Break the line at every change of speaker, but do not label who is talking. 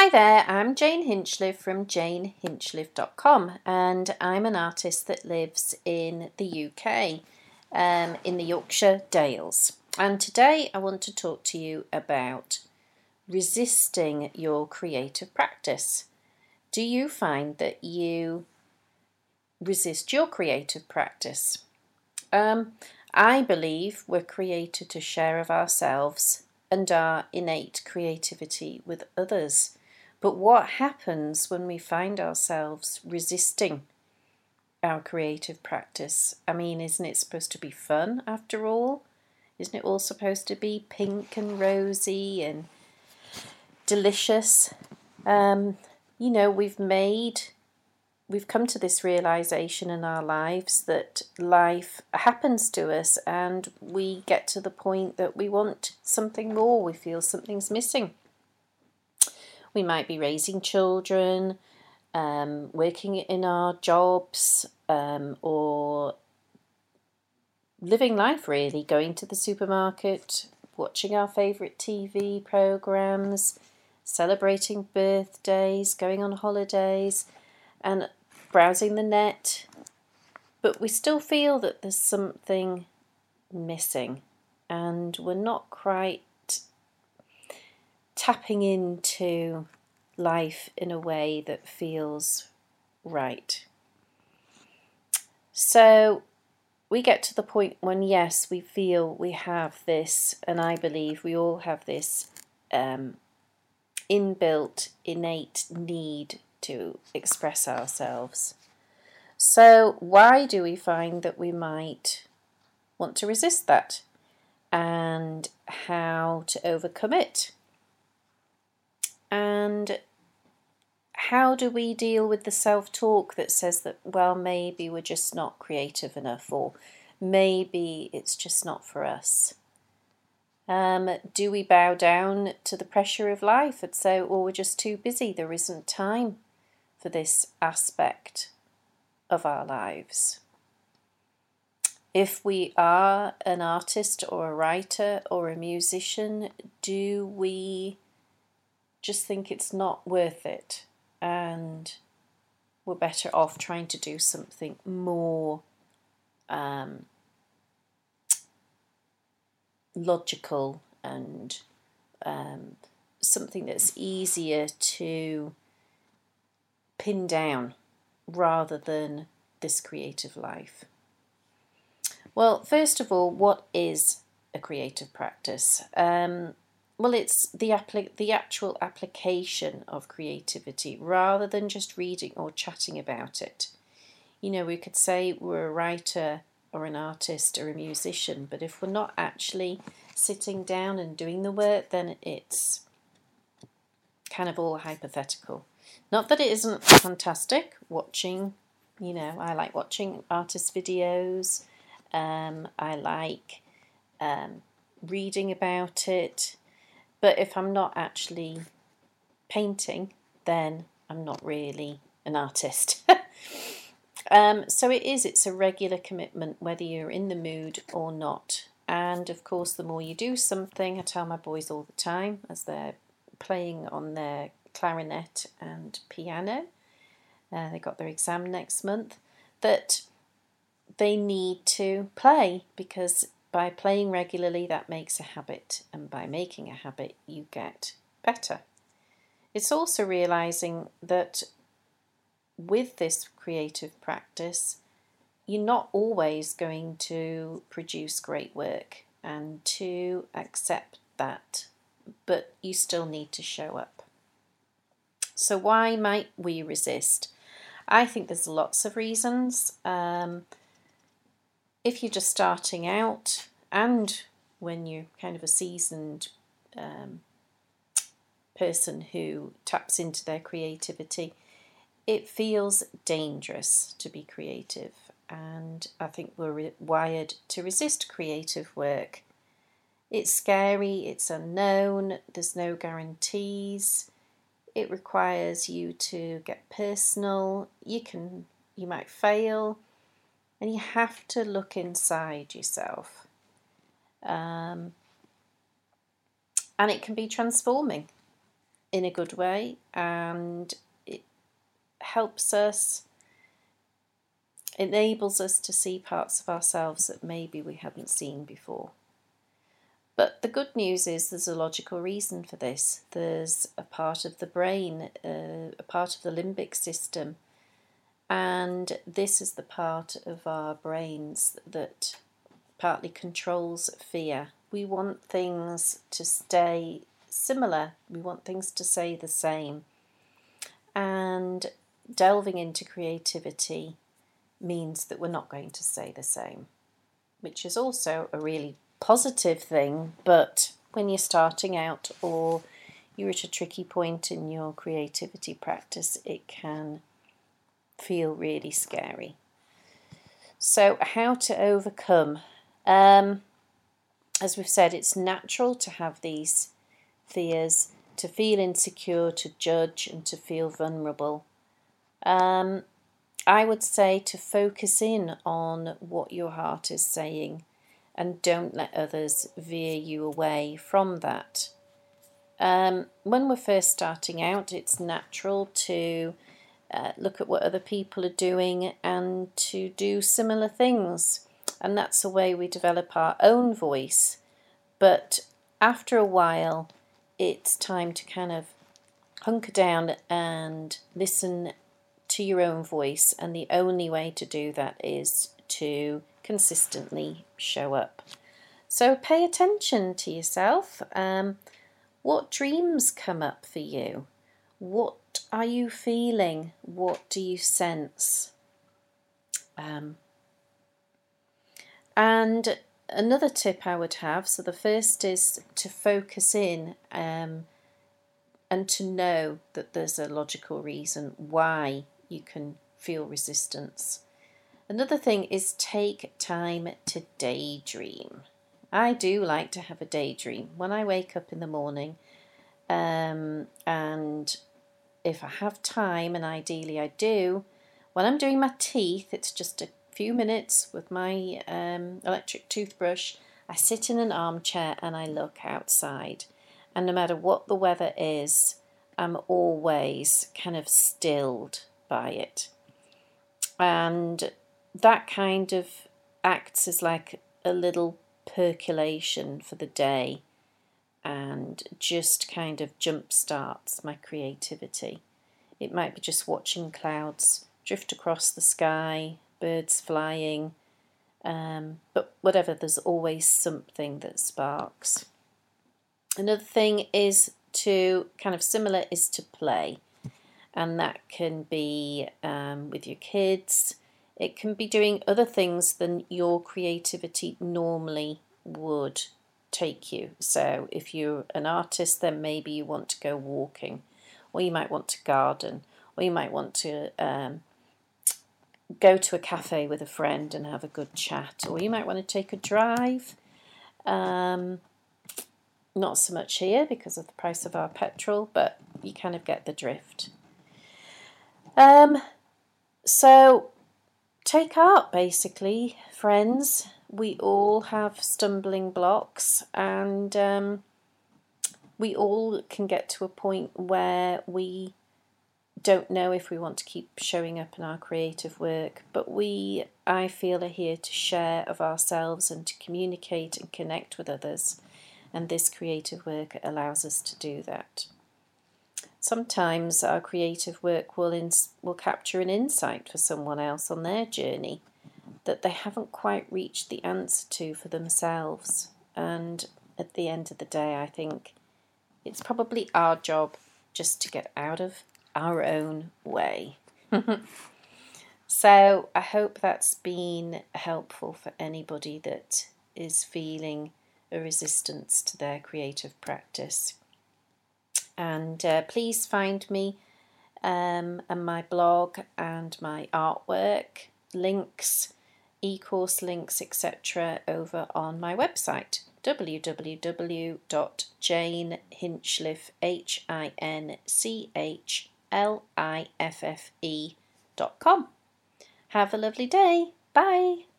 Hi there, I'm Jane Hinchliffe from janehinchliffe.com, and I'm an artist that lives in the UK, in the Yorkshire Dales. And today I want to talk to you about resisting your creative practice. Do you find that you resist your creative practice? I believe we're created to share of ourselves and our innate creativity with others. But what happens when we find ourselves resisting our creative practice? I mean, isn't it supposed to be fun after all? Isn't it all supposed to be pink and rosy and delicious? We've come to this realization in our lives that life happens to us and we get to the point that we want something more. We feel something's missing. We might be raising children, working in our jobs, or living life really, going to the supermarket, watching our favourite TV programmes, celebrating birthdays, going on holidays, and browsing the net. But we still feel that there's something missing, and we're not quite tapping into life in a way that feels right. So we get to the point when, yes, we feel we have this, and I believe we all have this inbuilt, innate need to express ourselves. So why do we find that we might want to resist that, and how to overcome it? And how do we deal with the self-talk that says that, well, maybe we're just not creative enough, or maybe it's just not for us? Do we bow down to the pressure of life and say, well, we're just too busy, there isn't time for this aspect of our lives? If we are an artist or a writer or a musician, do we just think it's not worth it and we're better off trying to do something more logical and something that's easier to pin down rather than this creative life? Well, first of all, what is a creative practice? Well, it's the actual application of creativity rather than just reading or chatting about it. You know, we could say we're a writer or an artist or a musician, but if we're not actually sitting down and doing the work, then it's kind of all hypothetical. Not that it isn't fantastic watching, I like watching artist videos. I like reading about it. But if I'm not actually painting, then I'm not really an artist. So it's a regular commitment, whether you're in the mood or not. And of course, the more you do something, I tell my boys all the time as they're playing on their clarinet and piano, they got their exam next month, that they need to play, because by playing regularly, that makes a habit, and by making a habit, you get better. It's also realizing that with this creative practice, you're not always going to produce great work, and to accept that, but you still need to show up. So why might we resist? I think there's lots of reasons. If you're just starting out, and when you're kind of a seasoned person who taps into their creativity, it feels dangerous to be creative. And I think we're wired to resist creative work. It's scary, it's unknown, there's no guarantees. It requires you to get personal. You might fail. And you have to look inside yourself. And it can be transforming. in a good way, and it helps us, enables us to see parts of ourselves that maybe we hadn't seen before. But the good news is there's a logical reason for this. There's a part of the brain, a part of the limbic system, and this is the part of our brains that partly controls fear. We want things to stay similar. We want things to stay the same. And delving into creativity means that we're not going to stay the same, which is also a really positive thing. But when you're starting out or you're at a tricky point in your creativity practice, it can feel really scary. So how to overcome? As we've said, it's natural to have these fears, to feel insecure, to judge, and to feel vulnerable. I would say to focus in on what your heart is saying and don't let others veer you away from that. When we're first starting out, it's natural to look at what other people are doing and to do similar things. And that's the way we develop our own voice. But after a while, it's time to kind of hunker down and listen to your own voice. And the only way to do that is to consistently show up. So pay attention to yourself. What dreams come up for you? What are you feeling? What do you sense? And another tip I would have, so the first is to focus in and to know that there's a logical reason why you can feel resistance. Another thing is take time to daydream. I do like to have a daydream when I wake up in the morning, and if I have time, and ideally I do, when I'm doing my teeth, it's just a few minutes with my electric toothbrush. I sit in an armchair and I look outside, and no matter what the weather is, I'm always kind of stilled by it, and that kind of acts as like a little percolation for the day and just kind of jump starts my creativity. It might be just watching clouds drift across the sky, birds flying, but whatever, there's always something that sparks. Another thing is to kind of similar is to play, and that can be with your kids. It can be doing other things than your creativity normally would take you. So if you're an artist, then maybe you want to go walking, or you might want to garden, or you might want to go to a cafe with a friend and have a good chat, or you might want to take a drive. Not so much here because of the price of our petrol, but you kind of get the drift. So take heart, basically, friends. We all have stumbling blocks, and we all can get to a point where we don't know if we want to keep showing up in our creative work, but I feel, are here to share of ourselves and to communicate and connect with others, and this creative work allows us to do that. Sometimes our creative work will capture an insight for someone else on their journey that they haven't quite reached the answer to for themselves. And at the end of the day, I think it's probably our job just to get out of our own way. So I hope that's been helpful for anybody that is feeling a resistance to their creative practice. And please find me and my blog and my artwork, links, e-course links, etc. over on my website, www.janehinchliffe.com. Have a lovely day. Bye.